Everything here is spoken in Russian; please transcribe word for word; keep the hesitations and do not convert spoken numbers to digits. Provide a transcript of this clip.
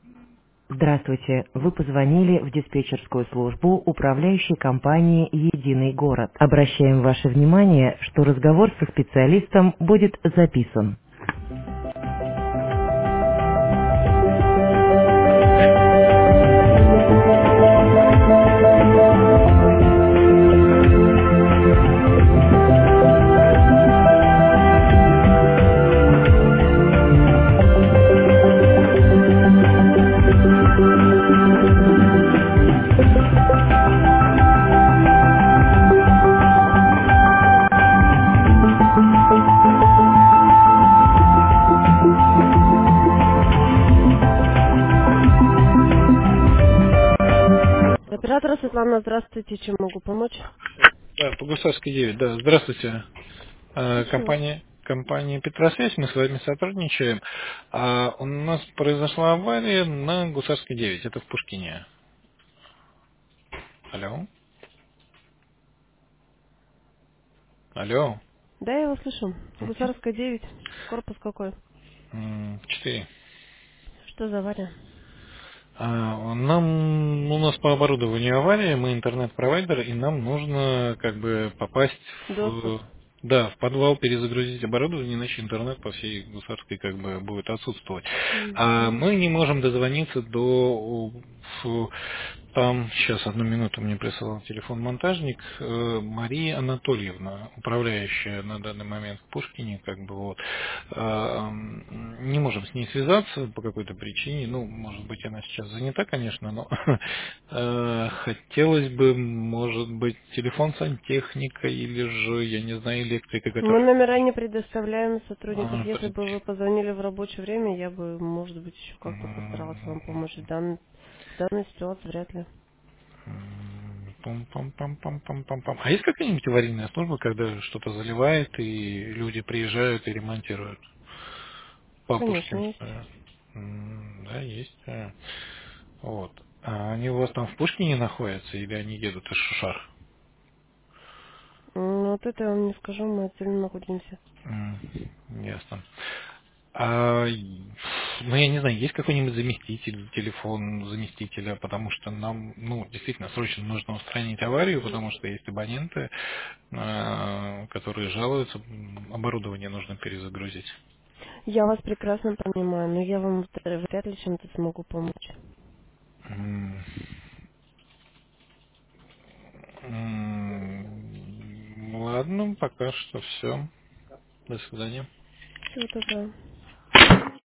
Здравствуйте, вы позвонили в диспетчерскую службу управляющей компании «Единый город». Обращаем ваше внимание, что разговор со специалистом будет записан. Оператор Светлана, здравствуйте, чем могу помочь? Да, по Гусарской девять, да. Здравствуйте. Э, Слушаю. Компания, компания Петросвязь, мы с вами сотрудничаем. А у нас произошла авария на Гусарской девять, это в Пушкине. Алло? Алло? Да, я вас слышу. Мгм. Гусарская девять. Корпус какой? М, Четыре. Что за авария? А, Нам, у нас по оборудованию авария, мы интернет-провайдер, и нам нужно как бы попасть Доступ. в, да, в подвал, перезагрузить оборудование, иначе интернет по всей Гусарской как бы будет отсутствовать. А Мгм. мы не можем дозвониться до фу, там, сейчас, одну минуту, мне присылал телефон монтажник, э, Мария Анатольевна, управляющая на данный момент в Пушкине, как бы вот, э, м, не можем с ней связаться по какой-то причине, ну, может быть, она сейчас занята, конечно, но э, хотелось бы, может быть, телефон сантехника или же, я не знаю, электрика, Мы который... номера не предоставляем сотрудников. А, Если бы вы позвонили в рабочее время, я бы, может быть, еще как-то постаралась вам м, помочь. В, дан- в данной ситуации вряд ли. М, Пам-пам-пам-пам-пам-пам. А есть какая-нибудь аварийная служба, когда что-то заливает, и люди приезжают и ремонтируют? По Конечно, Пушкинскому. есть. М, Да, есть. а. Вот. А они у вас там в Пушкине находятся, или они едут из Шушар? М, Вот это я вам не скажу, мы отдельно находимся. М, Ясно. А, ну, я не знаю, есть какой-нибудь заместитель, телефон заместителя, потому что нам, ну, действительно, срочно нужно устранить аварию, потому что есть абоненты, а, которые жалуются, м, оборудование нужно перезагрузить. Я вас прекрасно понимаю, но я вам вряд вряд ли чем-то смогу помочь. М, м, Ладно, пока что все. До свидания. Всего доброго.